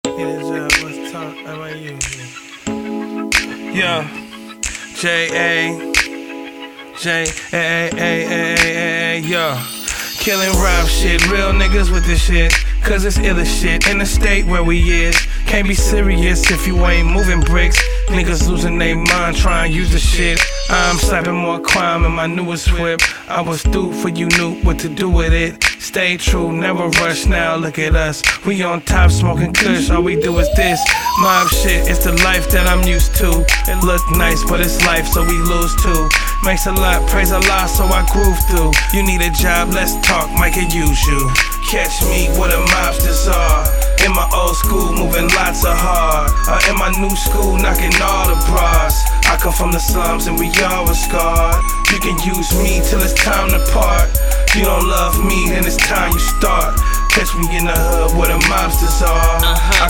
Let's talk about you. Yeah. J-A-J-A-A-A-A-A, yeah. Killing rap shit, real niggas with this shit. Cause it's illa shit in the state where we is. Can't be serious if you ain't moving bricks. Niggas losing their mind trying to use the shit. I'm slapping more crime in my newest whip. I was through for you knew what to do with it. Stay true, never rush now, look at us. We on top smoking kush, all we do is this. Mob shit, it's the life that I'm used to. It look nice, but it's life, so we lose too. Makes a lot, praise a lot, so I groove through. You need a job, let's talk, Mike could use you. Catch me where the mobsters are. In my old school, moving lots of hard. In my new school, knocking all the bras. I come from the slums and we all were scarred. You can use me till it's time to part. You don't love me, then it's time you start. Catch me in the hood where the mobsters are. I